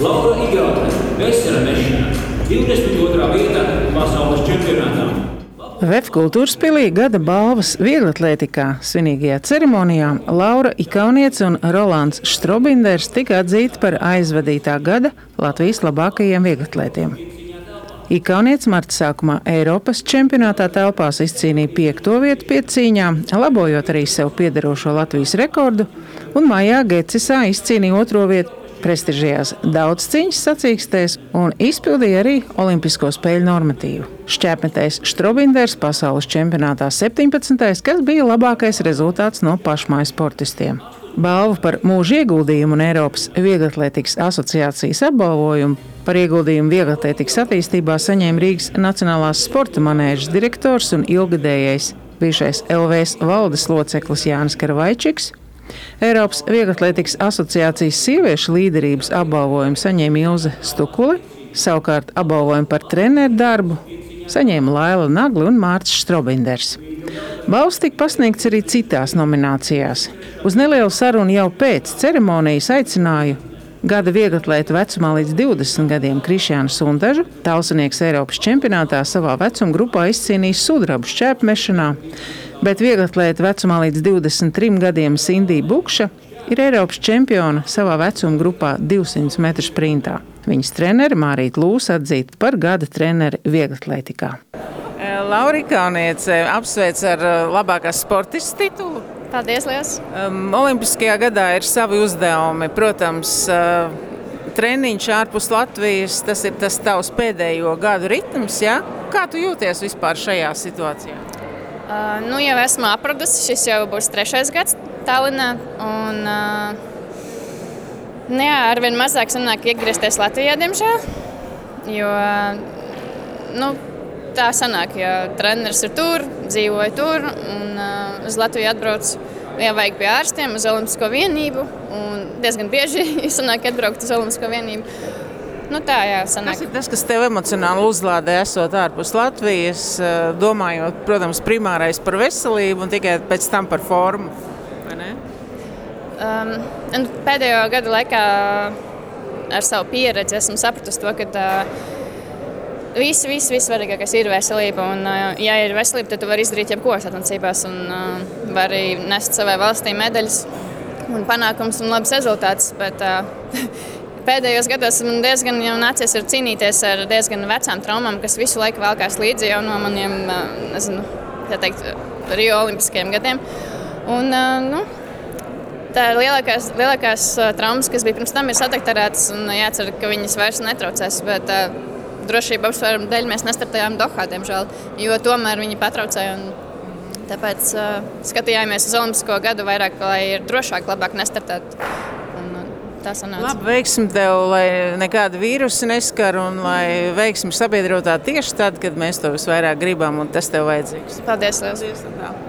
Laura Igaune, vesela mešanā, 22. vieta pasaules čempionātā. VF Kultūrspilī gada balvas vieglatlētikā svinīgajā ceremonijā Laura Igaunieca un Rolands Štrobinders tika atzīti par aizvadītā gada Latvijas labākajiem vieglatlētiem. Igaunieca marta sākumā Eiropas čempionātā telpās izcīnīja 5. vietu piecīņā, labojot arī sev piederošo Latvijas rekordu, un maijā Gecisā izcīnīja 2. vietu prestižajās daudzcīņas sacīkstēs un izpildīja arī Olimpisko spēļu normatīvu. Šķēpmetējs Štrobinders pasaules čempionātā 17. kas bija labākais rezultāts no pašmāju sportistiem. Balvu par mūža ieguldījumu un Eiropas vieglatlētikas asociācijas apbalvojumu par ieguldījumu vieglatlētikas attīstībā saņēma Rīgas Nacionālās sporta manēžas direktors un ilgadējais bijušais LVS valdes loceklis Jānis Karavaičiks. Eiropas vieglatlētikas asociācijas sieviešu līderības apbalvojumu saņēma Ilze Stukule, savukārt apbalvojumu par treneru darbu saņēma Laila Nagli un Mārcis Štrobinders. Balvas tika pasniegts arī citās nominācijās. Uz nelielu sarunu jau pēc ceremonijas aicināju gada vieglatlētu vecumā līdz 20 gadiem Krišjānu Sundažu. Talsinieks Eiropas čempionātā savā vecuma grupā izcīnījis sudrabu šķēpmešanā, bet vieglatlēta vecumā līdz 23 gadiem Sindija Bukša ir Eiropas čempiona savā vecuma grupā 200 metru sprintā. Viņas treneri Mārīta Lūsa atzīta par gada treneri vieglatlētikā. Laura Igauniece apsveic ar labākās sportistas titulu. Paldies, liels! Olimpiskajā gadā ir savi uzdevumi. Protams, treniņš ārpus Latvijas, tas ir tas tavs pēdējo gadu ritms, ja? Kā tu jūties vispār šajā situācijā? Jau esmu apradusi, šis jau būs 3. gads Tallinā. Arvien mazāk sanāk iegriezties Latvijā, diemžēl. Jo tā sanāk, ja treneris ir tur, dzīvoja tur un uz Latviju atbrauc, ja vajag pie ārstiem uz Olimpisko vienību. Un diezgan bieži sanāk atbraukt uz Olimpisko vienību. Sanāk. Kas ir tas, kas tev emocionāli uzlādē, esot ārpus Latvijas, domājot, protams, primārais par veselību un tikai pēc tam par formu? Vai ne? Pēdējo gadu laikā ar savu pieredzi esmu sapratusi to, ka viss svarīgākais ir veselība. Un, ja ir veselība, tad tu vari izdarīt jebko sacensībās un vari nest savai valstī medaļas un panākums un labs rezultāts. Bet, pēdējos gados man diezgan jau nācies cīnīties ar diezgan vecām traumām, kas visu laiku velkās līdzi jau no maniem, Rio olimpiskajiem gadiem. Un, tā lielākās traumas, kas bija pirms tam, ir satektarētas un jācer, ka viņas vairs netraucēs. Bet drošība apsvērumu dēļ mēs nestartējām Dohā, diemžēl, jo tomēr viņi patraucēja. Tāpēc skatījāmies uz olimpisko gadu vairāk, lai ir drošāk, labāk nestartēt. Labi, veiksim tev, lai nekāda vīrusa neskar un lai veiksim sabiedrotā tieši tad, kad mēs to visvairāk gribam un tas tev vajadzīgs. Paldies, liels!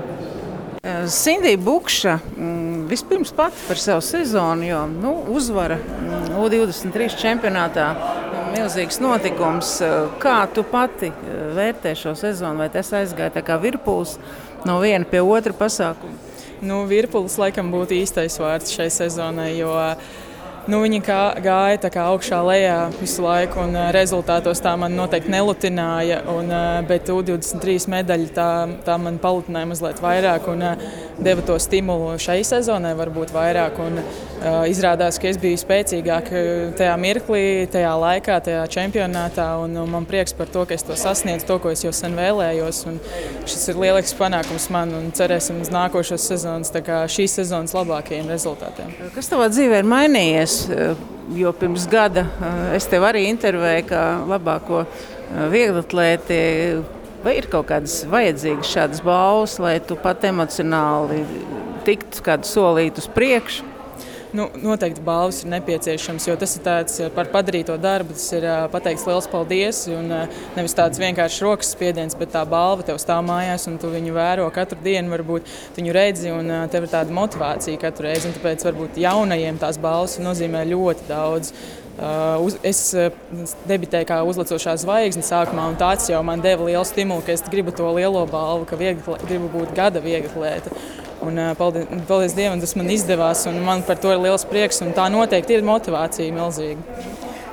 Sindija Bukša vispirms pati par savu sezonu, jo uzvara U23 čempionātā milzīgs notikums. Kā tu pati vērtē šo sezonu? Vai tas aizgāja tā kā virpulis no viena pie otra pasākuma? Virpulis laikam būtu īstais vārds šai sezonai, jo viņi gāja tā kā augšā lejā visu laiku un rezultātos tā man noteikti nelutināja, bet U23 medaļa tā man palutināja mazliet vairāk un deva to stimulu šai sezonai varbūt vairāk. Izrādās, ka es biju spēcīgāk tajā mirklī, tajā laikā, tajā čempionātā un man prieks par to, ka es to sasniedzu, to, ko es jau sen vēlējos. Un šis ir lielisks panākums man un cerēsim uz nākošos sezonas, tā kā šīs sezonas labākajiem rezultātiem. Kas tavā dzīvē ir mainījies? Jo pirms gada es tev arī intervēju kā labāko vieglatlēti. Vai ir kaut kādas vajadzīgas šādas balvas, lai tu pat emocionāli tiktu kādu solītu uz priekšu? Noteikti balvas ir nepieciešams, jo tas ir tāds par padarīto darbu, tas ir pateikts liels paldies un nevis tāds vienkārši rokas spiediens, bet tā balva tev stāv mājās un tu viņu vēro katru dienu, varbūt viņu redzi un tev ir tāda motivācija katru reizi, un tāpēc varbūt jaunajiem tās balvas nozīmē ļoti daudz. Es debitēju kā uzlecošā zvaigzne sākumā, un tāds jau man deva lielu stimulu, ka es gribu to lielo balvu, ka gribu būt gada vieglatlēte. Un, paldies Dievam, tas man izdevās, un man par to ir liels prieks, un tā noteikti ir motivācija milzīga.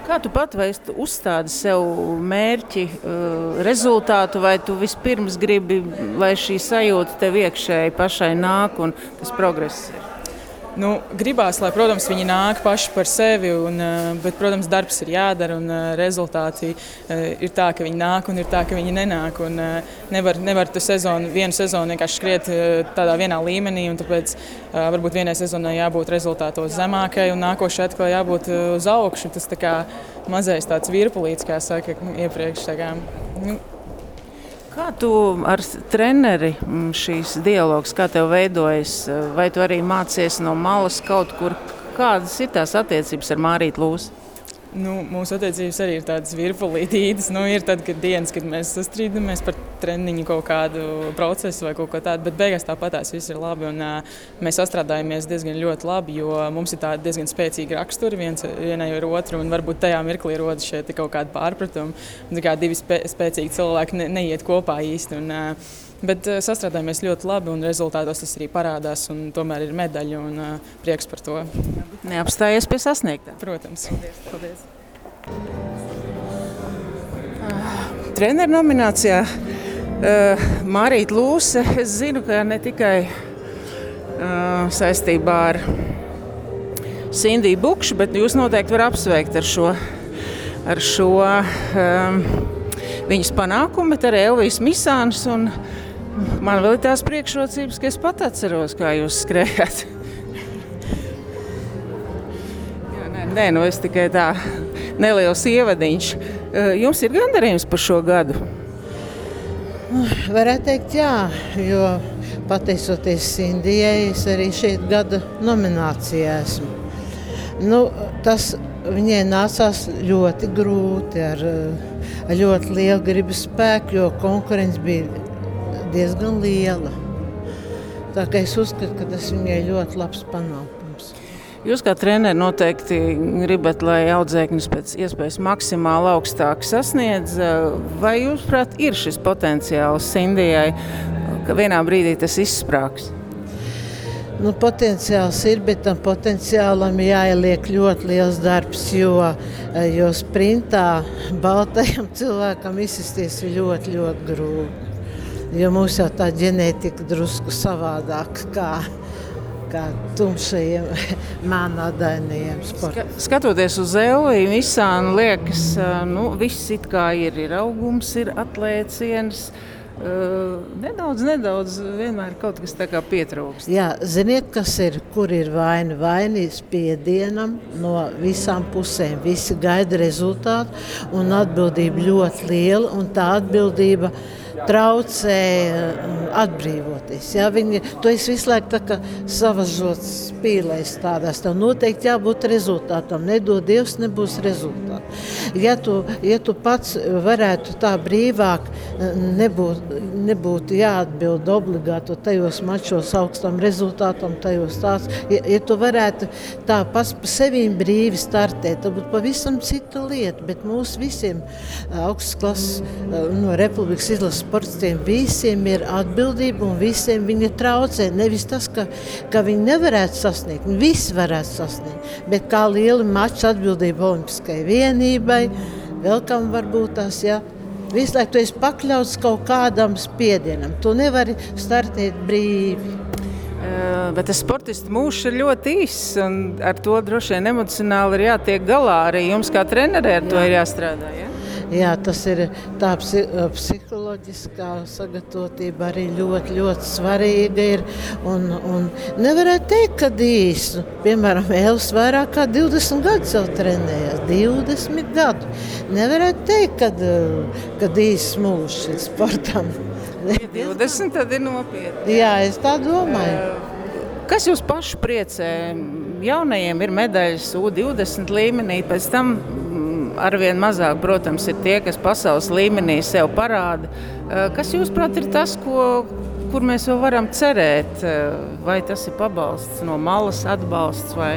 Kā tu pat vai uzstādi sev mērķi, rezultātu, vai tu vispirms gribi, lai šī sajūta tev iekšēji pašai nāk un tas progress ir? Gribās, lai, protams, viņi nāk paši par sevi, bet, protams, darbs ir jādara un rezultāti ir tā, ka viņi nāk un ir tā, ka viņi nenāk. Un, nevar tu vienu sezonu vienkārši skriet tādā vienā līmenī, un tāpēc varbūt vienai sezonai jābūt rezultātos zemākai un nākošai atkal jābūt uz augšu. Tas tā kā mazais tāds virpulīts, kā saka iepriekš. Kā tu ar treneri šīs dialogs, kā tev veidojas? Vai tu arī mācies no malas kaut kur? Kādas ir tās attiecības ar Mārītu Lūsi? Mūsu attiecības arī ir tādas virpulītītas. Ir dienas, kad mēs sastrīdamies par treniņu kaut kādu procesu vai kaut ko tādu, bet beigās tāpatās viss ir labi. Un, mēs sastrādājamies diezgan ļoti labi, jo mums ir tādi diezgan spēcīgi raksturi vienai ar otru, un varbūt tajā mirklī rodas šeit kaut kādi pārpratumi. Divi spēcīgi cilvēki neiet kopā īsti. Bet sastrādājamies ļoti labi, un rezultātos tas arī parādās, un tomēr ir medaļa, un prieks par to. Neapstājies pie sasniegtā. Protams. Paldies. Treneru nominācijā Mārīta Lūse, es zinu, ka ne tikai saistībā ar Sindiju Bukšu, bet jūs noteikti var apsveikt ar šo viņas panākumu, bet arī Elvijas Misāns, un man vēl ir tās priekšrocības, ka es pat atceros, kā jūs skrējāt. Nē, es tikai tā neliels ievadiņš. Jums ir gandarījums par šo gadu? Varētu teikt, jā, jo pateicoties Sindijai, es arī šeit gada nominācijā esmu. Tas viņai nācās ļoti grūti, ar ļoti lielu gribas spēku, jo konkurence bija diezgan liela. Tā kā es uzskatu, ka tas viņai ļoti labs panākums. Jūs kā treneri noteikti gribat, lai audzēknis pēc iespējas maksimāli augstāk sasniedz. Vai jūs, prāt, ir šis potenciāls Sindijai, ka vienā brīdī tas izsprāgs? Potenciāls ir, bet tam potenciālam jāieliek ļoti liels darbs, jo sprintā baltajam cilvēkam izsisties ir ļoti, ļoti grūti. Jo mums jau tā ģenētika drusku savādāk kā tumšajiem mēnādainajiem sportiem. Skatoties uz Elviju Misānu, liekas, viss it kā ir augums, ir atlēciens. Nedaudz vienmēr kaut kas tā kā pietrūkst. Jā, ziniet, kas ir, kur ir vaina? Vaina spiedienam no visām pusēm. Visi gaida rezultātu, un atbildība ļoti liela, un tā atbildība traucē atbrīvoties. Ja? Tu esi visu laiku tā kā savažots spīlēs tādās. Tev noteikti jābūt rezultātam. Nedod Dievs, nebūs rezultāti. Ja tu pats varētu tā brīvāk, nebūtu jāatbild obligāti tajos mačos augstam rezultātam, tajos tāds. Ja tu varētu tā pats pa sevīm brīvi startēt, tad būtu pavisam cita lieta. Bet mūs visiem augstas klases no Republikas izlases sportistiem visiem ir atbildība un visiem viņa traucē. Nevis tas, ka viņi nevarētu sasniegt, visi varētu sasniegt, bet kā liela mača atbildība olimpiskai vienībai, vēl kam varbūt tās, ja. Visu laiku tu esi pakļauts kaut kādam spiedienam, tu nevari startēt brīvi. Bet tas sportistu mūžs ir ļoti īss, un ar to droši vien emocionāli ir jātiek galā. Arī jums kā trenerē ar to ir jāstrādā, ja? Jā, tas ir tā psiholoģiskā sagatavotība arī ļoti, ļoti svarīga ir. Un nevarētu teikt, ka īsi. Piemēram, Elvis vairāk kā 20 gadus jau trenējās. 20 gadu. Nevarētu teikt, ka īsi mūžs ir sportam. 20 tad ir nopietni. Jā, es tā domāju. Kas jūs paši priecē? Jaunajiem ir medaļas U20 līmenī, pēc tam arvien mazāk, protams, ir tie, kas pasaules līmenī sev parāda. Kas jūs, prāt, ir tas, kur mēs vēl varam cerēt? Vai tas ir pabalsts no malas, atbalsts? Vai...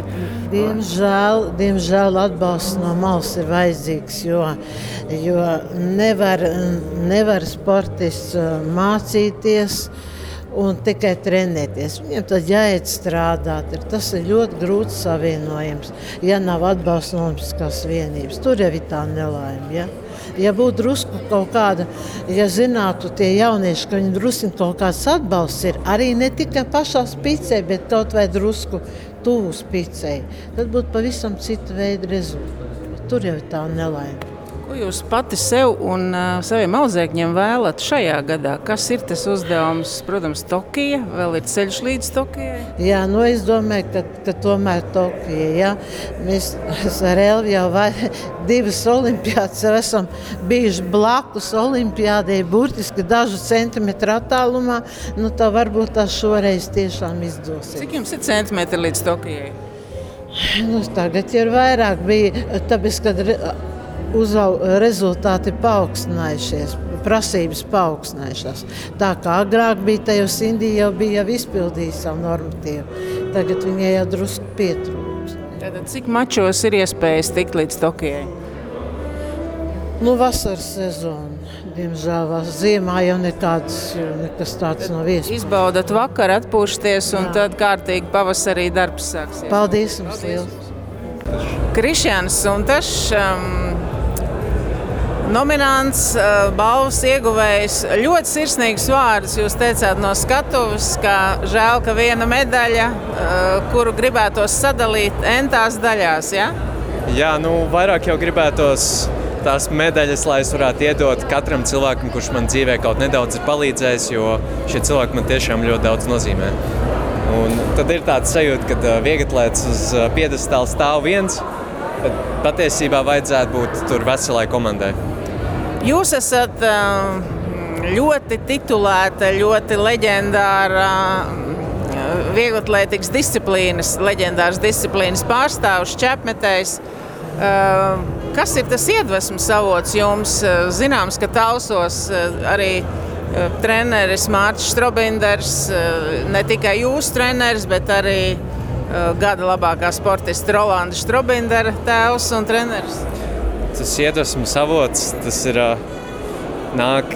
Diemžēl atbalsts no malas ir vajadzīgs, jo nevar sportists mācīties un tikai trenēties. Viņiem tad jāiet strādāt. Tas ir ļoti grūts savienojums, ja nav atbalsta no Olimpiskās vienības. Tur jau ir tā nelaime. Ja? Ja būtu drusku kaut kāda, ja zinātu tie jaunieši, ka viņi drusku kaut kāds atbalsts ir, arī ne tikai pašā spicē, bet kaut vai drusku tuvu spicei, tad būtu pavisam cita veida rezultāti. Tur jau ir tā nelaime. Ko jūs pati sev un saviem audzēkņiem vēlat šajā gadā? Kas ir tas uzdevums? Protams, Tokija, vēl ir ceļš līdz Tokijai? Jā, es domāju, ka tomēr Tokija. Ja? Mēs ar Elvi jau 2 olimpiādas esam bijuši blakus olimpiādei, burtiski dažu centimetru attālumā. Tā varbūt tā šoreiz tiešām izdosies. Cik jums ir centimetri līdz Tokijai? Tagad ir vairāk bija, tāpēc, kad rezultāti paaugstinājušies, prasības paaugstinājušās. Tā kā agrāk bija, tajos Indija jau bija izpildījusi savu normatīvu. Tagad viņai jau drusku pietrūks. Tātad cik mačos ir iespējas tikt līdz Tokijai? Vasaras sezona. Diemžēl ziemā jau nekas tāds nav iespējams. Izbaudat vakar, atpūšties un tad kārtīgi pavasarī darbs sāksies. Paldies jums liels. Krišjāns un tas nominants, balvas ieguvējs, ļoti sirsnīgs vārds. Jūs teicāt no skatuves, ka žēl, ka viena medaļa, kuru gribētos sadalīt entās daļās, ja? Jā, vairāk jau gribētos tās medaļas, lai es varētu iedot katram cilvēkam, kurš man dzīvē kaut nedaudz ir palīdzējis, jo šie cilvēki man tiešām ļoti daudz nozīmē. Un tad ir tāds sajūta, ka vieglatlēts uz piedestāla stāv viens, bet patiesībā vajadzētu būt tur veselai komandai. Jūs esat ļoti titulēta, ļoti leģendāra vieglatlētikas disciplīnas, leģendāras disciplīnas pārstāvs, čepmetējs. Kas ir tas iedvesmas avots jums? Zināms, ka Talsos arī treneris Mārcis Strobinders, ne tikai jūsu treneris, bet arī gada labākā sportista Rolanda Strobindera tēvs un treneris. Tas iedvesmas avots, tas ir nāk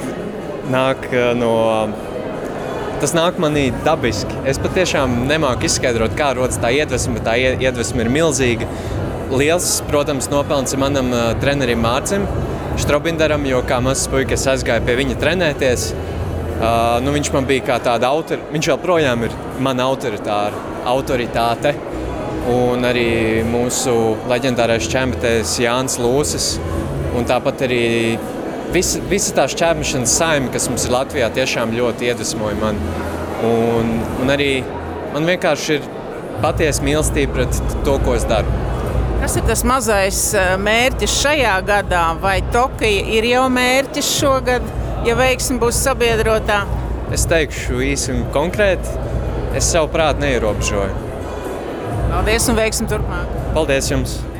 manī dabiski. Es patiešām nemāku izskaidrot, kā rodas tā iedvesma, bet tā iedvesma ir milzīga. Liels, protams, nopelns ir manam trenerim Mārcim Strobinderam, jo kā mazs puika es aizgāju pie viņa trenēties. Viņš man bija kā tāda viņš joprojām ir mana autoritāte. Un arī mūsu leģendārais čempionāts Jānis Lūsis. Un tāpat arī visa tā šķērmešanas saime, kas mums ir Latvijā, tiešām ļoti iedvesmoja mani. Un arī man vienkārši ir patiesa mīlestība pret to, ko es daru. Kas ir tas mazais mērķis šajā gadā? Vai Tokija ir jau mērķis šogad, ja veiksme būs sabiedrotā? Es teikšu īsi un konkrēti, es savu prātu neierobežoju. Paldies un veiksmi turpmāk. Paldies jums!